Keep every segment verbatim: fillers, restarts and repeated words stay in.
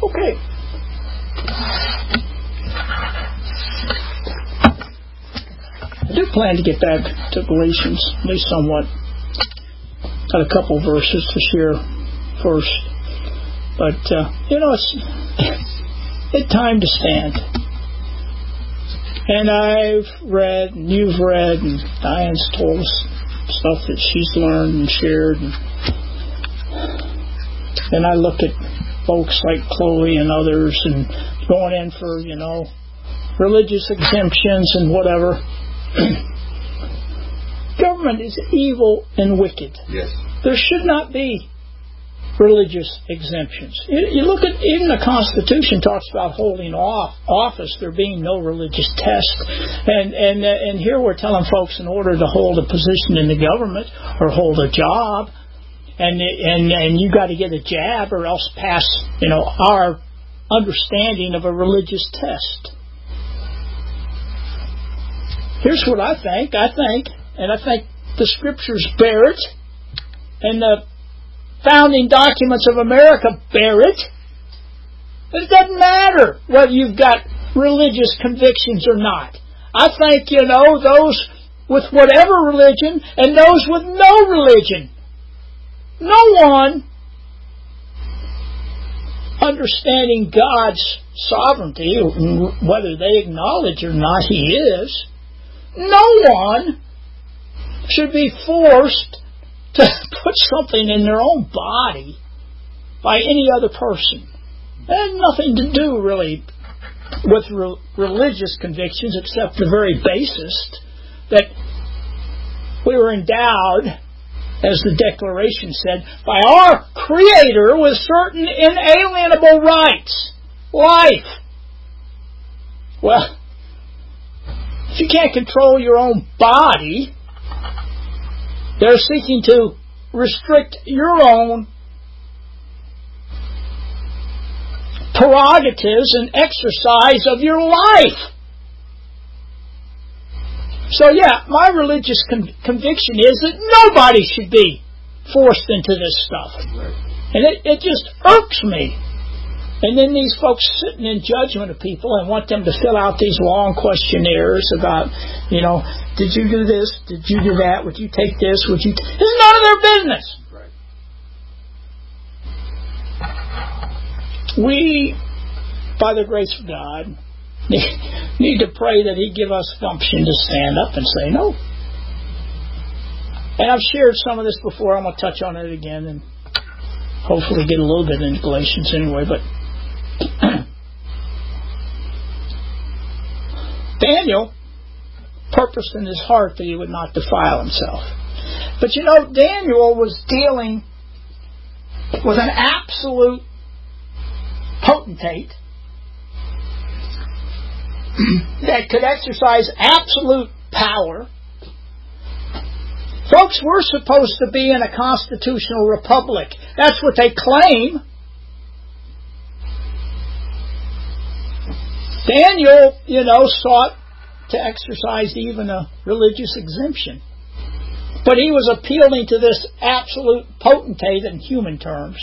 Okay. I do plan to get back to Galatians, at least somewhat. Got a couple verses to share first. But, uh, you know, it's, it's time to stand. And I've read, and you've read, and Diane's told us stuff that she's learned and shared. And, and I look at folks like Chloe and others and going in for, you know, religious exemptions and whatever. Government is evil and wicked. Yes. There should not be religious exemptions. You, you look at, even the Constitution talks about holding off office, there being no religious test. And and uh, and here we're telling folks in order to hold a position in the government or hold a job, and and and you got to get a jab or else pass, you know, our understanding of a religious test. Here's what I think. I think, and I think the Scriptures bear it, and the founding documents of America bear it. It doesn't matter whether you've got religious convictions or not. I think, you know, those with whatever religion and those with no religion. No one understanding God's sovereignty, whether they acknowledge or not He is, no one should be forced to put something in their own body by any other person. It has nothing to do, really, with re- religious convictions, except the very basest that we were endowed, as the Declaration said, by our Creator with certain inalienable rights. Life. Well, if you can't control your own body, they're seeking to restrict your own prerogatives and exercise of your life. So yeah, my religious con- conviction is that nobody should be forced into this stuff. And it, it just irks me. And then these folks sitting in judgment of people and want them to fill out these long questionnaires about, you know, did you do this? Did you do that? Would you take this? Would you? T-? It's none of their business. Right. We, by the grace of God, need to pray that He give us gumption to stand up and say no. And I've shared some of this before. I'm going to touch on it again and hopefully get a little bit into Galatians anyway. But Daniel purposed in his heart that he would not defile himself. But you know, Daniel was dealing with an absolute potentate that could exercise absolute power. Folks, we're supposed to be in a constitutional republic. That's what they claim. Daniel, you know, sought to exercise even a religious exemption. But he was appealing to this absolute potentate in human terms.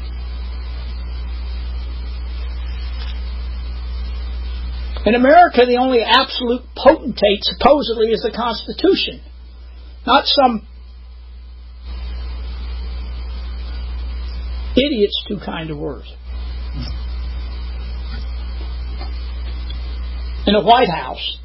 In America, the only absolute potentate supposedly is the Constitution. Not some idiot's too kind a word. In the White House.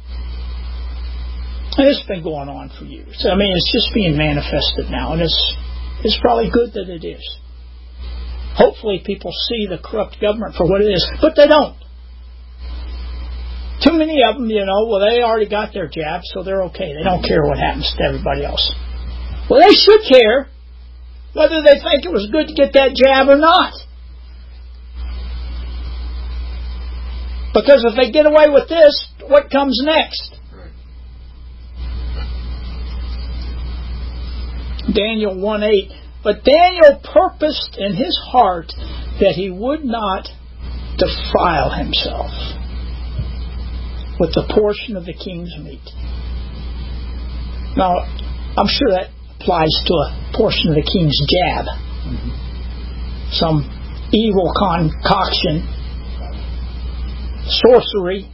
And it's been going on for years. I mean, it's just being manifested now, and it's it's probably good that it is. Hopefully people see the corrupt government for what it is, but they don't. Too many of them, you know, well, they already got their jab, so they're okay. They don't care what happens to everybody else. Well, they should care whether they think it was good to get that jab or not. Because if they get away with this, what comes next? Daniel one eight. But Daniel purposed in his heart that he would not defile himself with the portion of the king's meat. Now, I'm sure that applies to a portion of the king's jab. Mm-hmm. Some evil concoction, sorcery,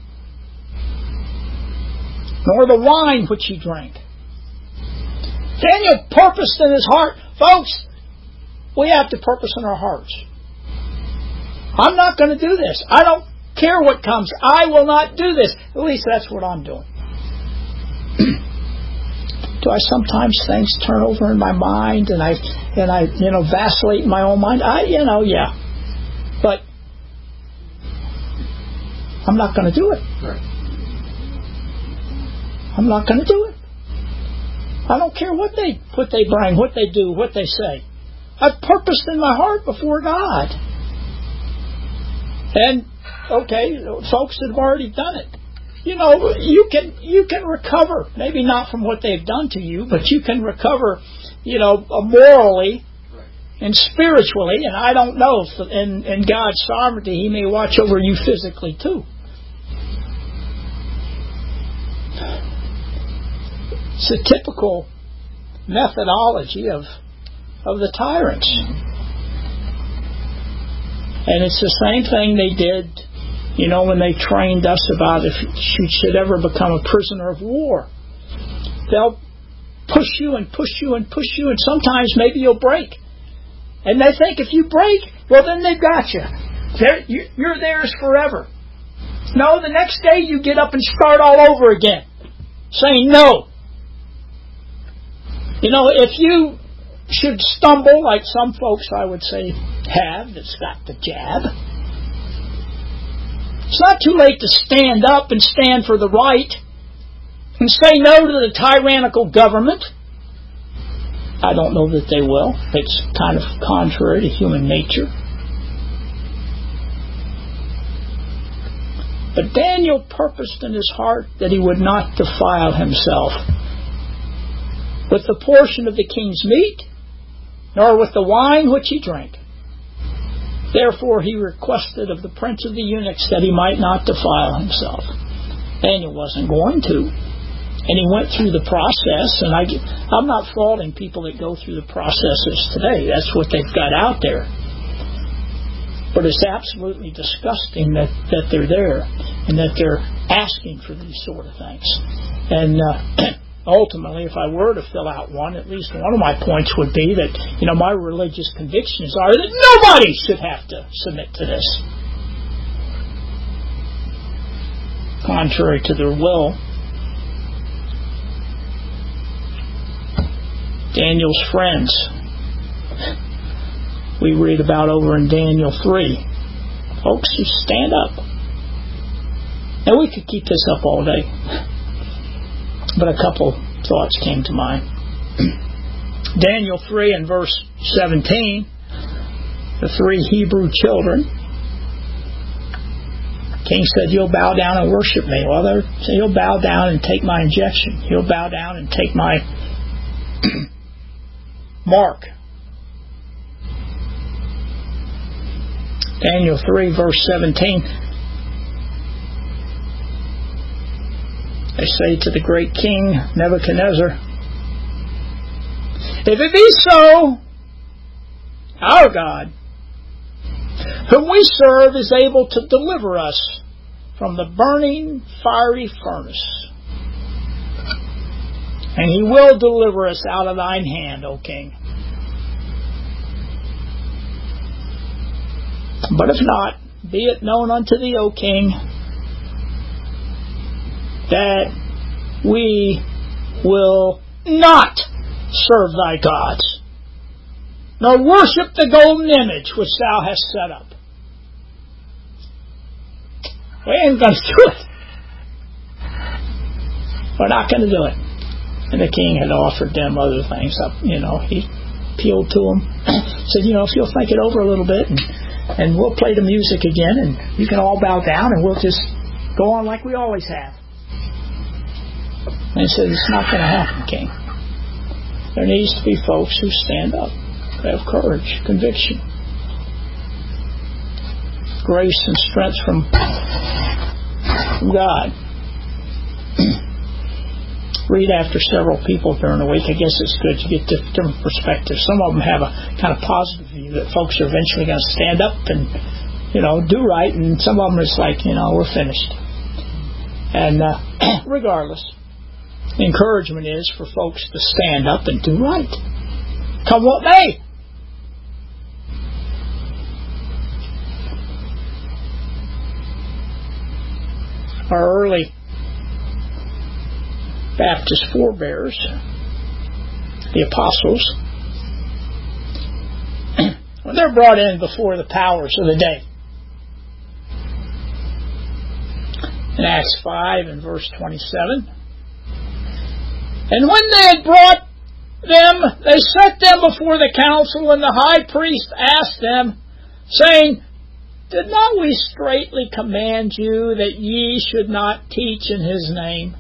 nor the wine which he drank. Daniel purposed in his heart. Folks, we have to purpose in our hearts. I'm not going to do this. I don't care what comes. I will not do this. At least that's what I'm doing. Do I sometimes things turn over in my mind and I and I you know vacillate in my own mind? I you know yeah, but I'm not going to do it. Right. I'm not going to do it. I don't care what they what they bring, what they do, what they say. I've purposed in my heart before God. And okay, folks that have already done it. You know, you can you can recover, maybe not from what they've done to you, but you can recover, you know, morally and spiritually. And I don't know if in, in God's sovereignty, He may watch over you physically too. It's a typical methodology of of the tyrants. And it's the same thing they did, you know, when they trained us about if you should ever become a prisoner of war. They'll push you and push you and push you, and sometimes maybe you'll break. And they think if you break, well, then they've got you. They're, you're theirs forever. No, the next day you get up and start all over again, saying no. You know, if you should stumble, like some folks I would say have, that's got the jab, it's not too late to stand up and stand for the right and say no to the tyrannical government. I don't know that they will. It's kind of contrary to human nature. But Daniel purposed in his heart that he would not defile himself with the portion of the king's meat, nor with the wine which he drank. Therefore he requested of the prince of the eunuchs that he might not defile himself. Daniel wasn't going to. And he went through the process, and I, I'm not faulting people that go through the processes today. That's what they've got out there. But it's absolutely disgusting that, that they're there and that they're asking for these sort of things. And uh, ultimately, if I were to fill out one, at least one of my points would be that, you know, my religious convictions are that nobody should have to submit to this, contrary to their will. Daniel's friends, we read about over in Daniel three. Folks who stand up. Now we could keep this up all day, but a couple thoughts came to mind. Daniel three and verse seventeen, the three Hebrew children. King said, "You'll bow down and worship me." Well, they're saying, "You'll bow down and take my injection. You'll bow down and take my mark." Daniel three verse seventeen. They say to the great king Nebuchadnezzar, "If it be so, our God, whom we serve, is able to deliver us from the burning fiery furnace. And He will deliver us out of thine hand, O king. But if not, be it known unto thee, O king, that we will not serve thy gods, nor worship the golden image which thou hast set up." We ain't going to do it. We're not going to do it. And the king had offered them other things. Up, you know, he appealed to them, said, "You know, if you'll think it over a little bit, and and we'll play the music again, and you can all bow down, and we'll just go on like we always have." And he said, "It's not going to happen, king. There needs to be folks who stand up, who have courage, conviction, grace and strength from, from God." read after several people during the week, I guess it's good to get different perspectives. Some of them have a kind of positive view that folks are eventually going to stand up and, you know, do right, and some of them is like, you know, we're finished. And uh, regardless, the encouragement is for folks to stand up and do right. Come what may. Our early Baptist forebears, the apostles, when they're brought in before the powers of the day. In Acts five and verse twenty-seven, and when they had brought them, they set them before the council, and the high priest asked them, saying, Did not we straitly command you that ye should not teach in his name?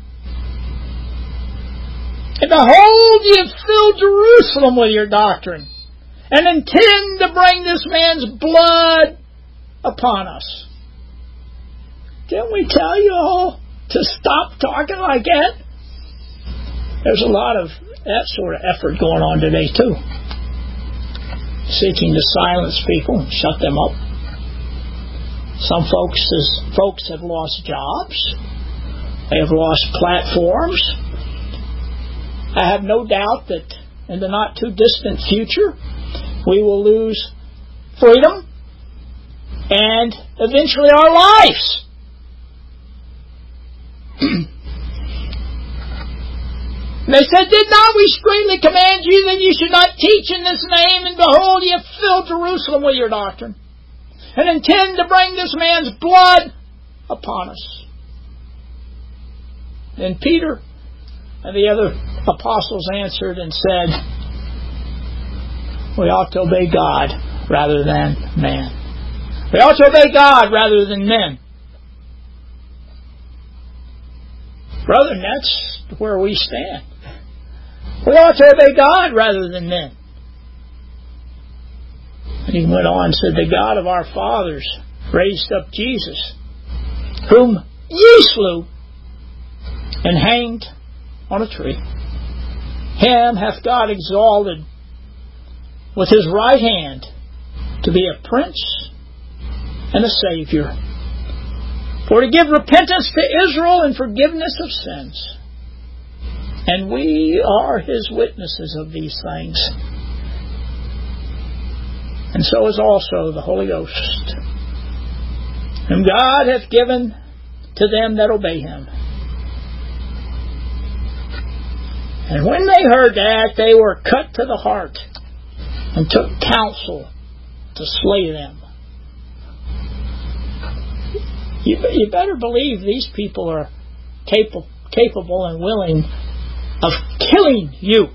And behold, ye have filled Jerusalem with your doctrine, and intend to bring this man's blood upon us. Didn't we tell you all to stop talking like that? There's a lot of that sort of effort going on today too. Seeking to silence people and shut them up. Some folks, folks have lost jobs. They have lost platforms. I have no doubt that in the not too distant future we will lose freedom and eventually our lives. They said, Did not we straitly command you that you should not teach in this name? And behold, ye have filled Jerusalem with your doctrine, and intend to bring this man's blood upon us. Then Peter and the other apostles answered and said, We ought to obey God rather than man. We ought to obey God rather than men. Brethren, that's where we stand. We ought to obey God rather than men. And he went on and said, The God of our fathers raised up Jesus, whom ye slew and hanged on a tree. Him hath God exalted with his right hand to be a prince and a Savior, for to give repentance to Israel and forgiveness of sins. And we are his witnesses of these things. And so is also the Holy Ghost, whom God hath given to them that obey him. And when they heard that, they were cut to the heart, and took counsel to slay them. You, you better believe these people are capable, capable and willing of killing you.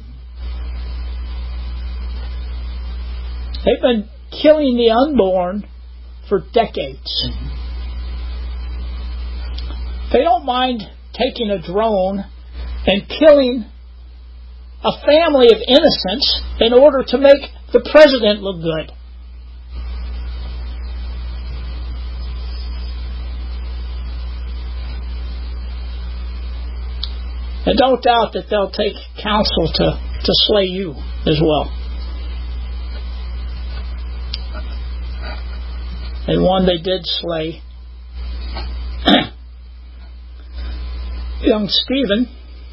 They've been killing the unborn for decades. They don't mind taking a drone and killing a family of innocents in order to make the president look good. And don't doubt that they'll take counsel to, to slay you as well. And one they did slay, young Stephen,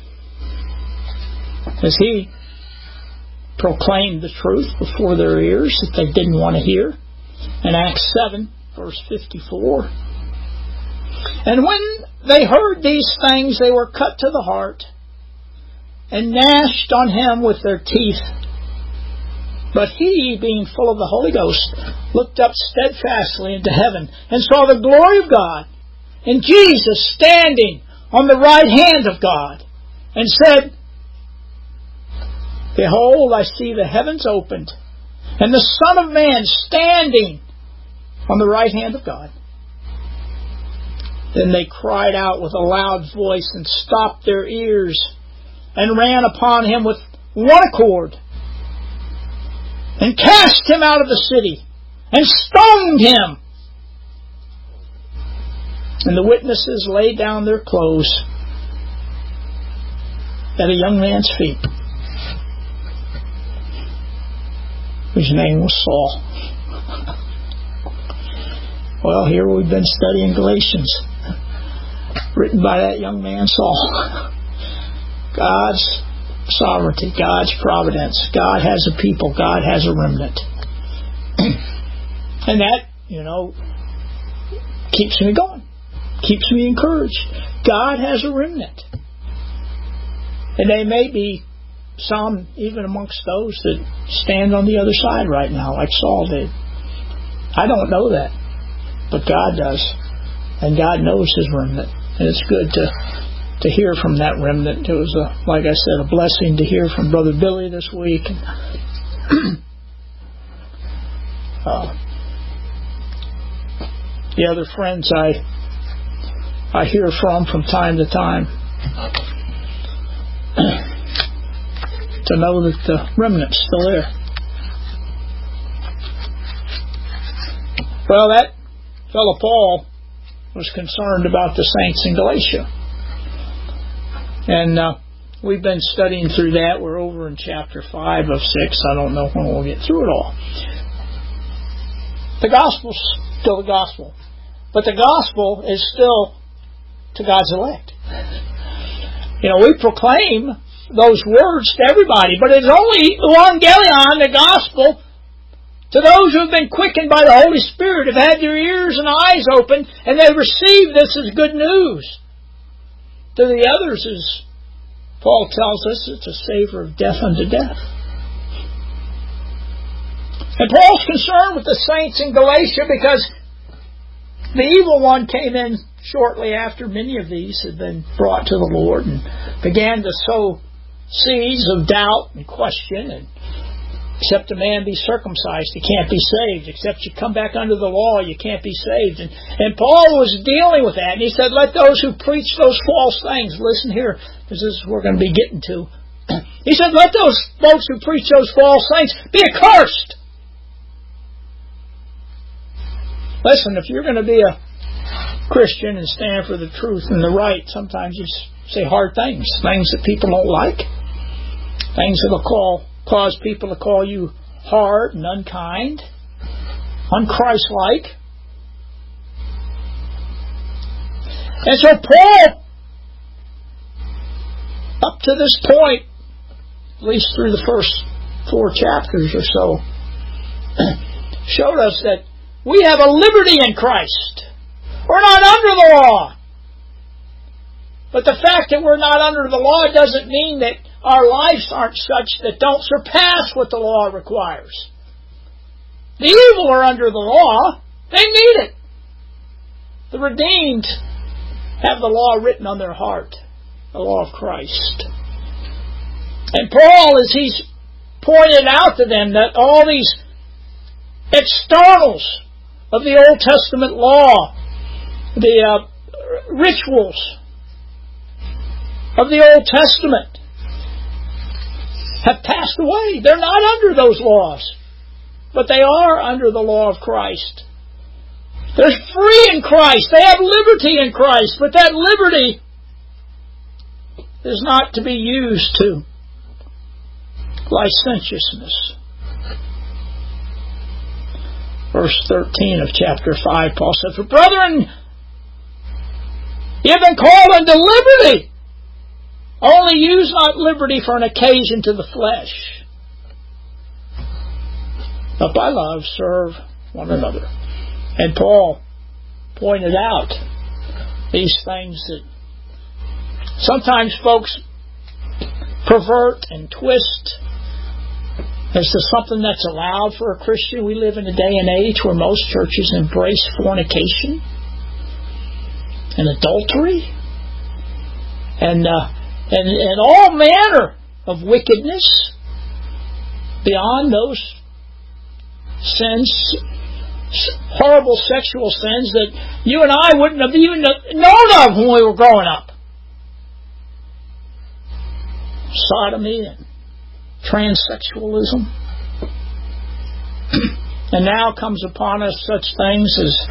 as he proclaimed the truth before their ears that they didn't want to hear. In Acts seven, verse fifty-four. And when they heard these things, they were cut to the heart, and gnashed on him with their teeth. But he, being full of the Holy Ghost, looked up steadfastly into heaven, and saw the glory of God, and Jesus standing on the right hand of God, and said, Behold, I see the heavens opened, and the Son of Man standing on the right hand of God. Then they cried out with a loud voice, and stopped their ears, and ran upon him with one accord, and cast him out of the city, and stoned him. And the witnesses laid down their clothes at a young man's feet, whose name was Saul. Well, here we've been studying Galatians, written by that young man Saul. God's sovereignty, God's providence. God has a people. God has a remnant. And that, you know, keeps me going. Keeps me encouraged. God has a remnant. And they may be some even amongst those that stand on the other side right now, like Saul did. I don't know that, but God does. And God knows His remnant. And it's good to to hear from that remnant. It was, a, like I said, a blessing to hear from Brother Billy this week. uh, the other friends I I hear from from time to time, to know that the remnant's still there. Well, that fellow Paul was concerned about the saints in Galatia. And uh, we've been studying through that. We're over in chapter five of six. I don't know when we'll get through it all. The gospel's still the gospel. But the gospel is still to God's elect. You know, we proclaim those words to everybody, but it's only evangelion, the gospel, to those who have been quickened by the Holy Spirit, have had their ears and eyes opened, and they receive this as good news. To the others, as Paul tells us, it's a savor of death unto death. And Paul's concerned with the saints in Galatia because the evil one came in shortly after many of these had been brought to the Lord and began to sow seeds of doubt and question. And except a man be circumcised, he can't be saved. Except you come back under the law, you can't be saved. And, and Paul was dealing with that. And he said, let those who preach those false things, listen here, this is what we're going to be getting to. He said, let those folks who preach those false things be accursed. Listen, if you're going to be a Christian and stand for the truth and the right, sometimes you say hard things, things that people don't like, things that will call, cause people to call you hard and unkind, unchristlike. And so Paul, up to this point, at least through the first four chapters or so, showed us that we have a liberty in Christ. We're not under the law. But the fact that we're not under the law doesn't mean that our lives aren't such that don't surpass what the law requires. The evil are under the law. They need it. The redeemed have the law written on their heart, the law of Christ. And Paul, as he's pointed out to them that all these externals of the Old Testament law, the uh, rituals of the Old Testament, have passed away. They're not under those laws, but they are under the law of Christ. They're free in Christ. They have liberty in Christ, but that liberty is not to be used to licentiousness. Verse thirteen of chapter five, Paul said, for brethren, ye have been called unto liberty. Only use not liberty for an occasion to the flesh, but by love serve one another. And Paul pointed out these things that sometimes folks pervert and twist as to something that's allowed for a Christian. We live in a day and age where most churches embrace fornication and adultery and uh, and, and all manner of wickedness beyond those sins, horrible sexual sins that you and I wouldn't have even known of when we were growing up. Sodomy and transsexualism. And now comes upon us such things as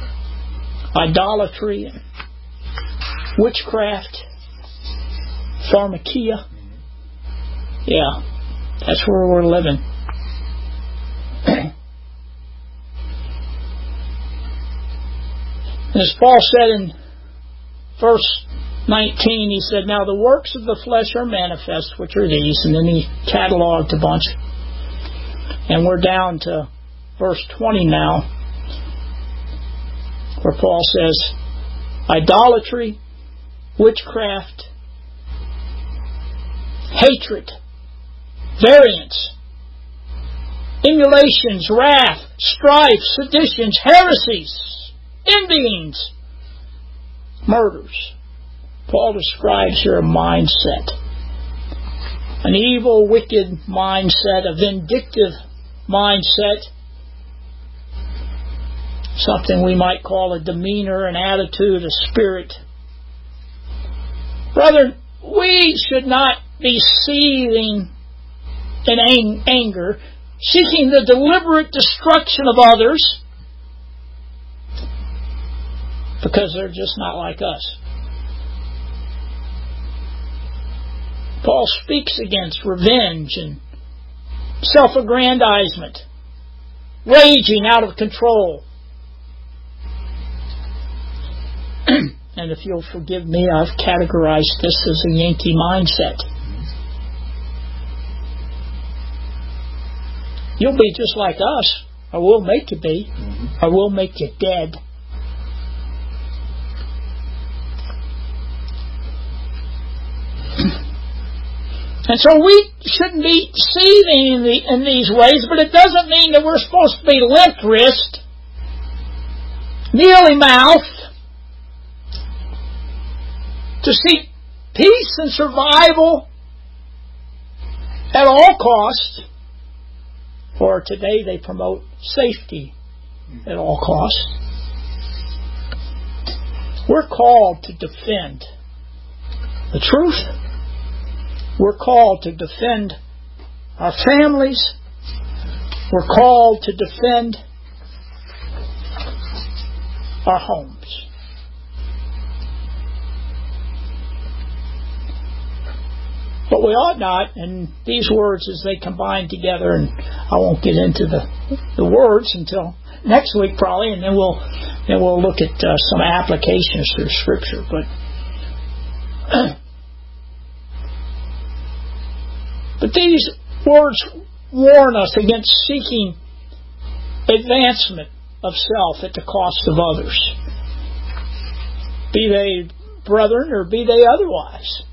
idolatry and witchcraft, Pharmakia. Yeah, that's where we're living. As Paul said in verse nineteen, he said, "Now the works of the flesh are manifest, which are these," and then he cataloged a bunch. And we're down to verse twenty now, where Paul says, "Idolatry, witchcraft, hatred, variance, emulations, wrath, strife, seditions, heresies, envyings, murders." Paul describes here a mindset. An evil, wicked mindset, a vindictive mindset. Something we might call a demeanor, an attitude, a spirit. Brethren, we should not be seething in anger, seeking the deliberate destruction of others, because they're just not like us. Paul speaks against revenge and self-aggrandizement, raging out of control. And if you'll forgive me, I've categorized this as a Yankee mindset. You'll be just like us, or we'll make you be, or we'll make you dead. And so we shouldn't be seething in, the, in these ways, but it doesn't mean that we're supposed to be limp-wristed, mealy-mouthed, to seek peace and survival at all costs. Or today they promote safety at all costs. We're called to defend the truth. We're called to defend our families. We're called to defend our homes. But we ought not, and these words as they combine together, and I won't get into the the words until next week probably, and then we'll then we'll look at uh, some applications through Scripture. But but these words warn us against seeking advancement of self at the cost of others, be they brethren or be they otherwise.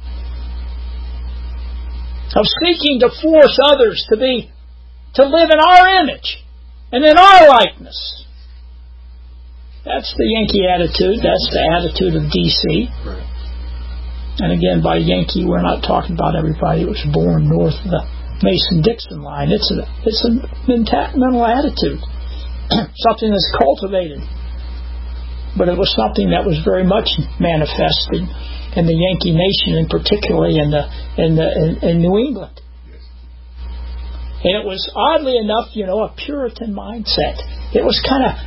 Of seeking to force others to be, to live in our image and in our likeness. That's the Yankee attitude. That's the attitude of D C. Right. And again, by Yankee, we're not talking about everybody who was born north of the Mason-Dixon line. It's a, it's a mental attitude. Something that's cultivated. But it was something that was very much manifested in the Yankee nation, and particularly in the in the in, in New England. Yes. And it was, oddly enough, you know, a Puritan mindset. It was kind of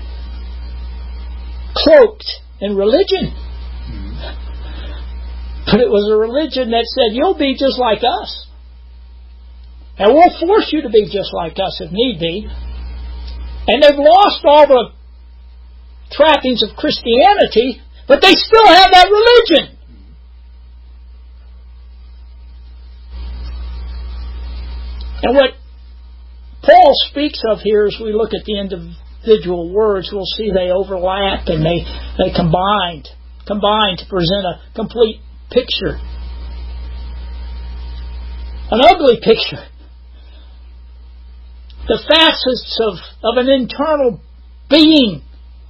cloaked in religion, mm-hmm. but it was a religion that said, "You'll be just like us, and we'll force you to be just like us if need be." And they've lost all the trappings of Christianity, but they still have that religion. And what Paul speaks of here, as we look at the individual words, we'll see they overlap and they, they combined, combine to present a complete picture. An ugly picture. The facets of, of an internal being.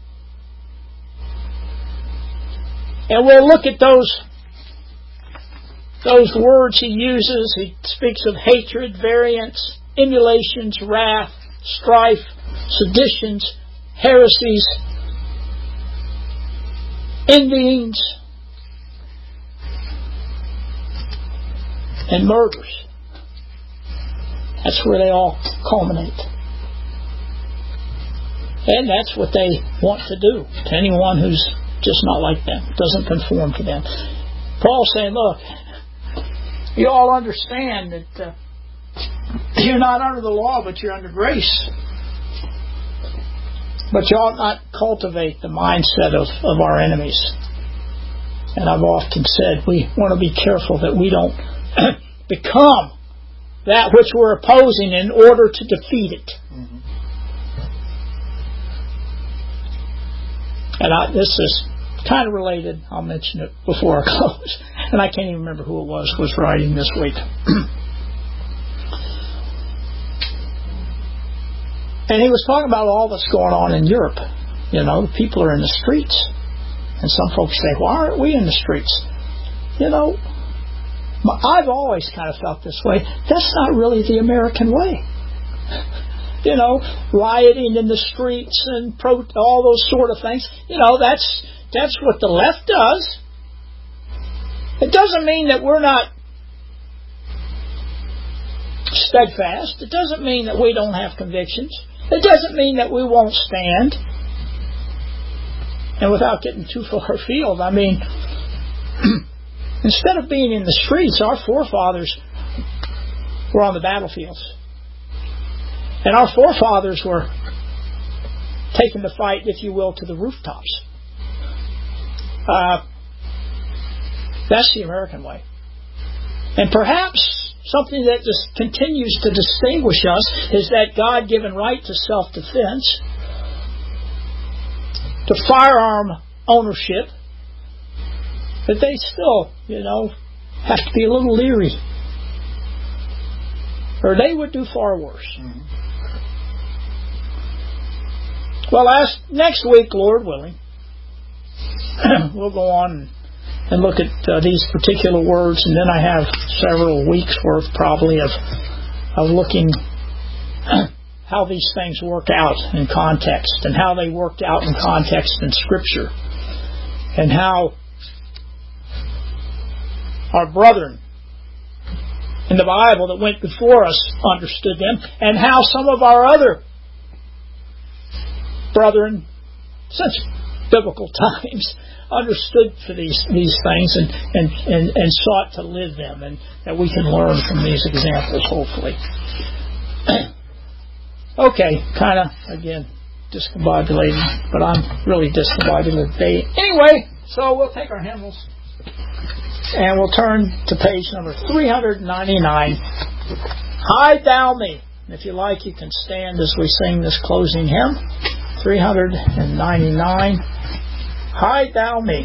And we'll look at those Those words he uses. He speaks of hatred, variance, emulations, wrath, strife, seditions, heresies, envyings, and murders. That's where they all culminate. And that's what they want to do to anyone who's just not like them, doesn't conform to them. Paul's saying, look, you all understand that uh, you're not under the law, but you're under grace. But you ought not cultivate the mindset of, of our enemies. And I've often said we want to be careful that we don't become that which we're opposing in order to defeat it. Mm-hmm. And I, this is kind of related. I'll mention it before I close. And I can't even remember who it was who was writing this week. And he was talking about all that's going on in Europe. You know, people are in the streets. And some folks say, why aren't we in the streets? You know, I've always kind of felt this way. That's not really the American way. You know, rioting in the streets and pro- all those sort of things. You know, that's that's what the left does. It doesn't mean that we're not steadfast. It doesn't mean that we don't have convictions. It doesn't mean that we won't stand. And without getting too far afield, I mean, instead of being in the streets, our forefathers were on the battlefields. And our forefathers were taking the fight, if you will, to the rooftops. Uh, that's the American way. And perhaps something that just continues to distinguish us is that God-given right to self-defense, to firearm ownership, that they still, you know, have to be a little leery. Or they would do far worse. Mm-hmm. Well, last, next week, Lord willing, we'll go on and look at uh, these particular words, and then I have several weeks worth probably of of looking how these things work out in context, and how they worked out in context in Scripture, and how our brethren in the Bible that went before us understood them, and how some of our other brethren since biblical times understood for these these things and, and, and, and sought to live them, and that we can learn from these examples, hopefully. Okay, kind of, again, discombobulated, but I'm really discombobulated today. Anyway, so we'll take our hymnals and we'll turn to page number three ninety-nine. Hide thou me. And if you like, you can stand as we sing this closing hymn. three ninety-nine. Hide thou me.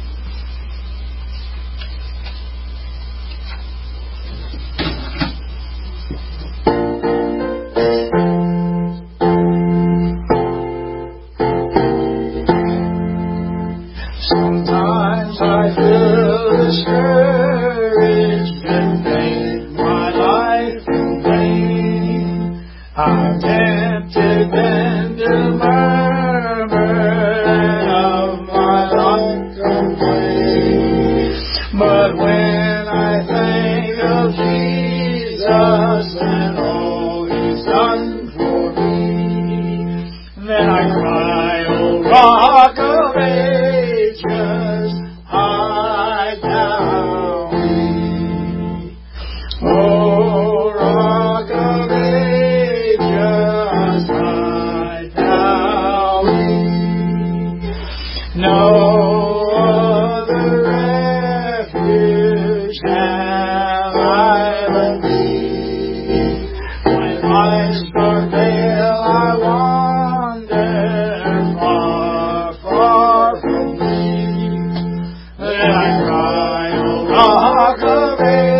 Sometimes I feel discouraged and pain, my life in vain. I'm tempted then to murmur and of my lot complain. But when I think of Jesus and all He's done for me, then I cry, oh Rock of Ages, hide thou me. Oh Rock of Ages, hide thou me. No other refuge have I but Thee. When life's dark veil I wander far, far from Thee, then I cry, O Rock of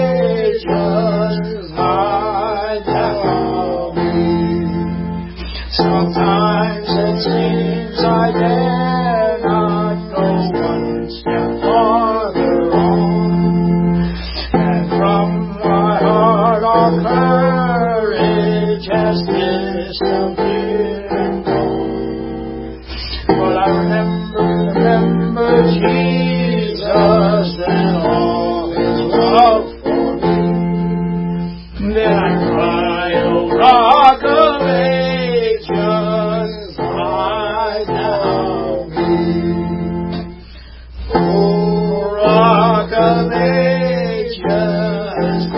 Ages, hide thou me. Sometimes it seems I dare not go one step farther on, and from my heart all courage has disappeared and gone. But I remember, remember Jesus and all His love for me. Then I cry, O Rock of Ages, hide thou me. O Rock of Ages,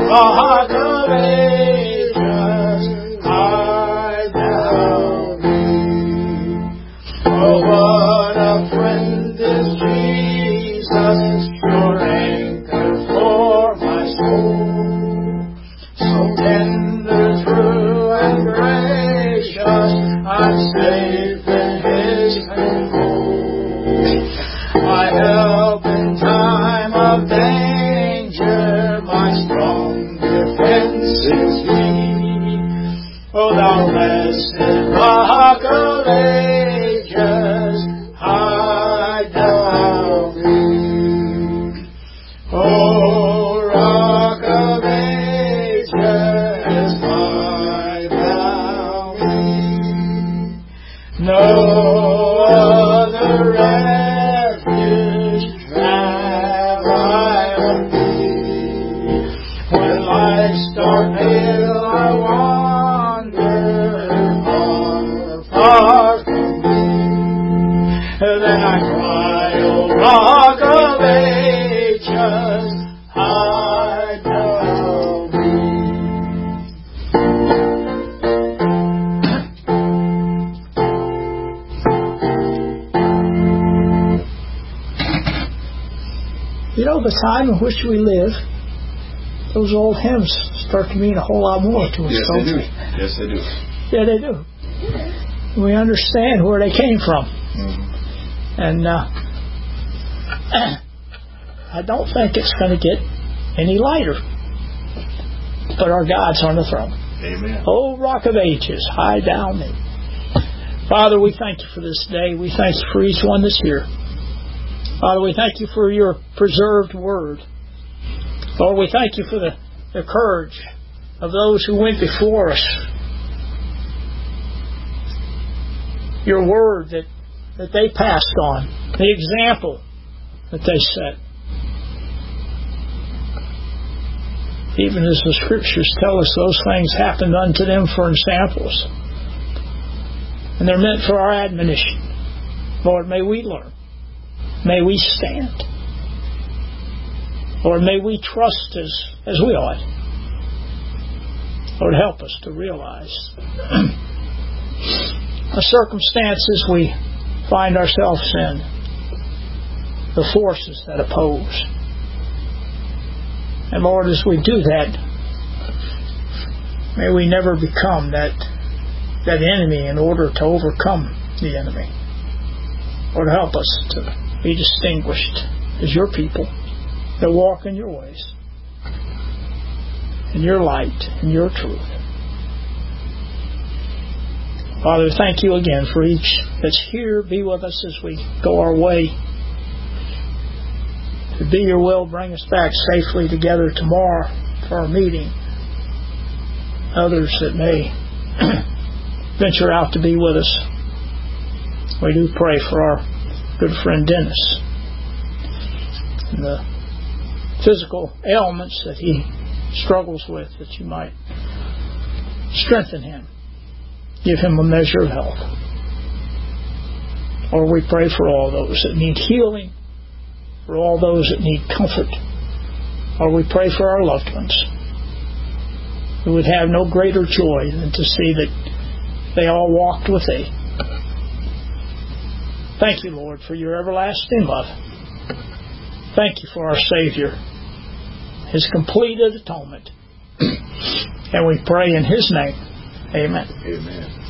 Rock of Ages, hide thou me. Oh, what a friend is Jesus, your anchor for my soul. So tender, true, and gracious, I'm safe in His control. My help in time of danger, my strong defense is He. O thou blessed Rock of Ages, hide thou me. O Rock of Ages, hide thou me. No other refuge have I of Thee. When life's dark hill I wander far, far from Thee, then I cry, O Rock of Ages, hide thou me. You know, the time in which we live, those old hymns start to mean a whole lot more to us, Yes, don't they do. they? Yes, they do. Yeah, they do. We understand where they came from. Mm-hmm. And uh, I don't think it's going to get any lighter. But our God's on the throne. Amen. O Rock of Ages, hide thou me. Father, we thank you for this day. We thank you for each one that's here. Father, we thank you for your preserved word. Lord, we thank you for the, the courage of those who went before us. Your word that, that they passed on. The example that they set. Even as the Scriptures tell us, those things happened unto them for examples. And they're meant for our admonition. Lord, may we learn. May we stand. Lord, may we trust as, as we ought. Lord, help us to realize the circumstances we find ourselves in, the forces that oppose. And Lord, as we do that, may we never become that that enemy in order to overcome the enemy. Lord, help us to be distinguished as your people that walk in your ways, in your light, in your truth. Father, thank you again for each that's here. Be with us as we go our way. To be your will, bring us back safely together tomorrow for our meeting. Others that may venture out to be with us, we do pray for our good friend Dennis and the physical ailments that he struggles with, that you might strengthen him, give him a measure of health. Or we pray for all those that need healing, for all those that need comfort. Or we pray for our loved ones who would have no greater joy than to see that they all walked with thee. Thank you, Lord, for your everlasting love. Thank you for our Savior, His completed atonement. And we pray in His name. Amen. Amen.